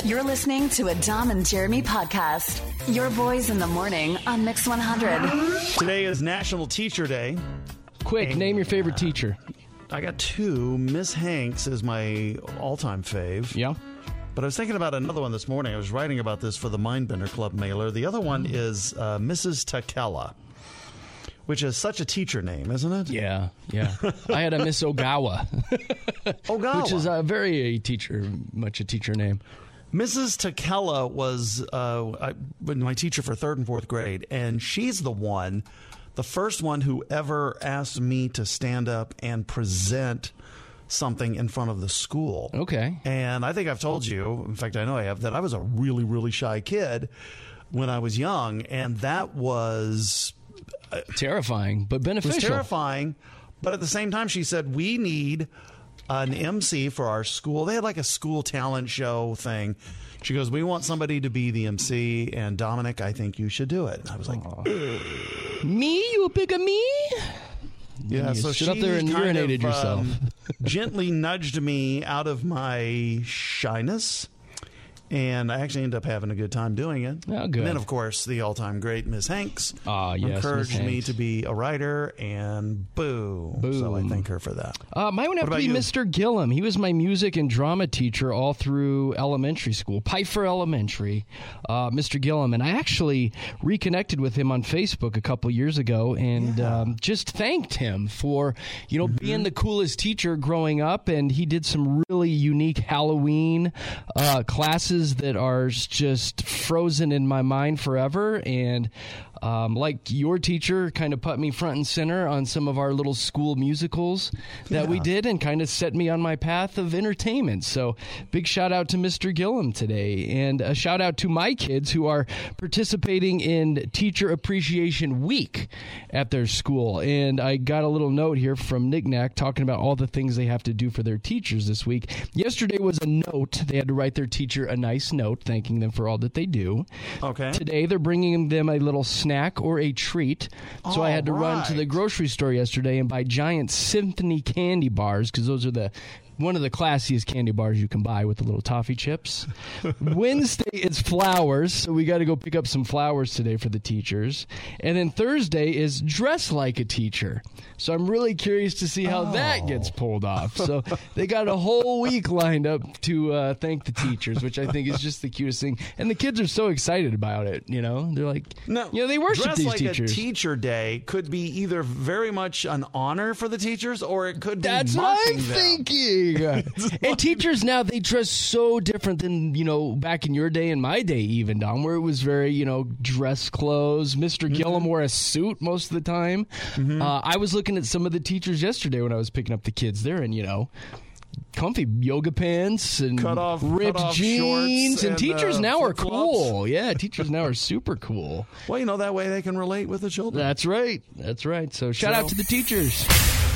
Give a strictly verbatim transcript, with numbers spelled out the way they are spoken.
You're listening to a Dom and Jeremy podcast. Your boys in the morning on Mix one hundred. Today is National Teacher Day. Quick, And, name your favorite uh, teacher. I got two. Miss Hanks is my all-time fave. Yeah. But I was thinking about another one this morning. I was writing about this for the Mindbender Club mailer. The other one is uh, Missus Takela, which is such a teacher name, isn't it? Yeah, yeah. I had a Miss Ogawa. Ogawa. Which is a very a teacher, much a teacher name. Missus Takela was uh, I, my teacher for third and fourth grade, and she's the one, the first one who ever asked me to stand up and present something in front of the school. Okay. And I think I've told you, in fact, I know I have, that I was a really, really shy kid when I was young, and that was Terrifying, but beneficial. was terrifying. But at the same time, she said, we need an M C for our school. They had like a school talent show thing. She goes, we want somebody to be the M C, and Dominic, I think you should do it. And I was like, Me? You pick a me? yeah. You So stood she up there and kind urinated of, yourself. um, gently nudged me out of my shyness. And I actually ended up having a good time doing it. Oh, good. And then, of course, the all-time great Miss Hanks Ah, yes, encouraged Miss me Hanks. to be a writer, and boom. So I Boom. thank her for that. Uh, mine would have What to about be you? Mister Gillum. He was my music and drama teacher all through elementary school, Pfeiffer Elementary, uh, Mister Gillum. And I actually reconnected with him on Facebook a couple years ago and Yeah. um, just thanked him for, you know, Mm-hmm. being the coolest teacher growing up. And he did some really unique Halloween uh, classes that are just frozen in my mind forever. And um, like your teacher kind of put me front and center on some of our little school musicals that we Yeah. did and kind of set me on my path of entertainment. So big shout out to Mister Gillum today, and a shout out to my kids who are participating in Teacher Appreciation Week at their school. And I got a little note here from Knickknack talking about all the things they have to do for their teachers this week. Yesterday was a note. They had to write their teacher a nice note thanking them for all that they do. Okay. Today they're bringing them a little snack or a treat. So I had to All run to the right. grocery store yesterday and buy giant Symphony candy bars, because those are the one of the classiest candy bars you can buy with the little toffee chips. Wednesday is flowers, so we got to go pick up some flowers today for the teachers. And then Thursday is dress like a teacher. So I'm really curious to see how that gets pulled off. So they got a whole week lined up to uh, thank the teachers, which I think is just the cutest thing. And the kids are so excited about it, you know? They're like, No, you know, they worship dress these like teachers. a teacher day could be either very much an honor for the teachers, or it could be That's what mocking I'm them. thinking. And teachers now, they dress so different than, you know, back in your day and my day even, Dom, where it was very, you know, dress clothes. Mister Mm-hmm. Gillum wore a suit most of the time. Uh, I was looking at some of the teachers yesterday when I was picking up the kids. They're in, you know, comfy yoga pants and Cut off- ripped cut off jeans. shorts And, and, teachers uh, now are flip-flops. cool. Yeah, teachers now are super cool. Well, you know, that way they can relate with the children. That's right. That's right. So shout So- out to the teachers.